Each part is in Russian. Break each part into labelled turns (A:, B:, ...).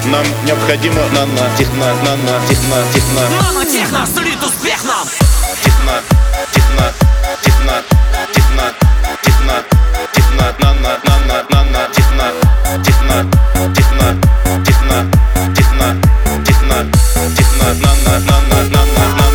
A: Нам необходимо нано-техно, нано-техно, техно.
B: Нано-техно сулит успех нам.
A: Техно, техно, техно, техно, техно, техно, нано, нано-техно, техно, техно, техно, техно, техно, техно, нано, нано, нано.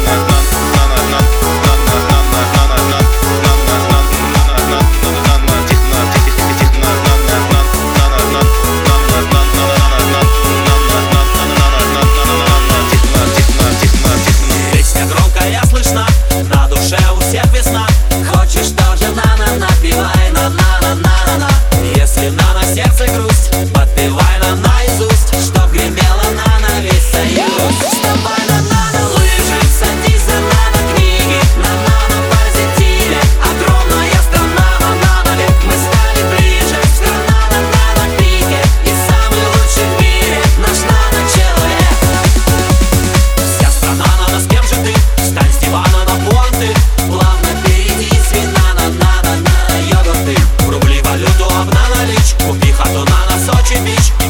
B: На душе у всех весна. Хочешь тоже нано, напевай на-на-на-на-на. Если нано сердце грусть, подпевай нам наизусть, чтоб гремело нано весь союз. Вставай на нано-лыжи, садись за нано-книги, на нано-позитиве. Огромная страна на нано-век, мы стали ближе. Страна на нано-пике и самый лучший в мире наш нано-человек. Вся страна нано, с кем же ты? Встань с дивана на понты, плавно перейди с вина на йогурты. Рубли валюту, обна наличь, купи хату на Сочи бич.